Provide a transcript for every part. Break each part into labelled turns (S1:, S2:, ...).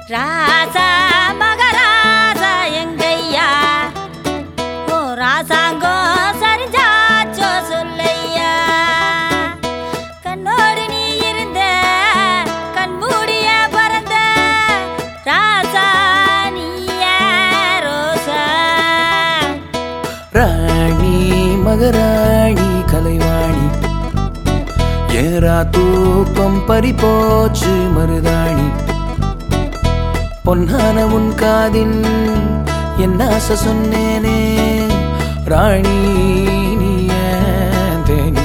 S1: ராசா மகராசா எங்கையா ஓ ராசாங்கோ சரிஞ்சாச்சோ சொல்லையா கண்ணோடு நீ இருந்த கண்மூடிய பறந்த ராசா நீய ரோசா
S2: ராணி மகராணி கலைவாணி ஏரா தூக்கம் பறிபோச்சு மருதாணி பொன்னான உன் காதின் என் ஆசை சொன்னேனே ராணி நீ ஏன் தேனி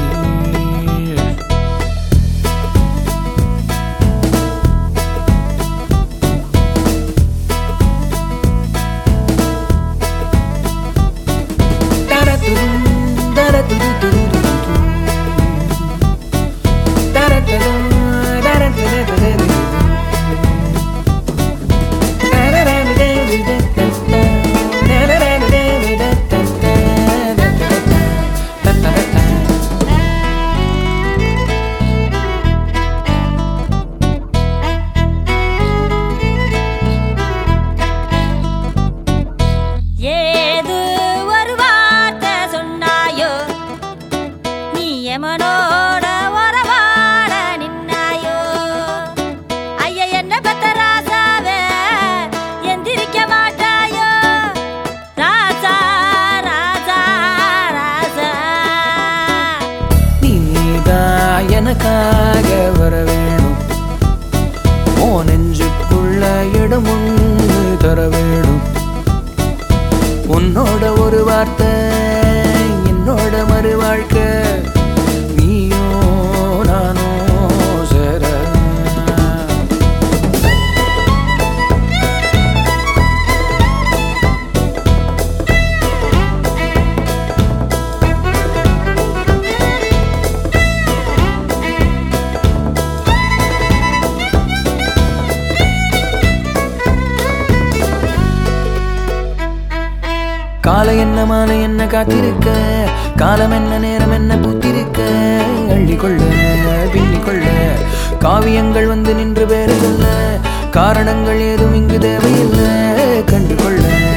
S1: ஏது ஒரு வார்த்தை சொன்னாயோ நீ எமனோட வரவாட நின்னாயோ ஐய என்ன பெத்த ராசாவே எந்திரிக்க மாட்டாயோ ராசா ராசா ராசா
S2: நீதான் எனக்காக வர வேணும் ஓ நெஞ்சுக்குள்ள இடம் ஒன்று தர வேணும் உன்னோட ஒரு வார்த்தை என்னோட மறு வாழ்க்கை நீயோ நானோ சேர காலை என்ன மாலை என்ன காத்திருக்க காலம் என்ன நேரம் என்ன பூத்திருக்க அள்ளிக்கொள்ள பின்னிக்கொள்ள காவியங்கள் வந்து நின்று பேரு சொல்ல காரணங்கள் ஏதும் இங்கு தேவையில்லை கண்டுகொள்ள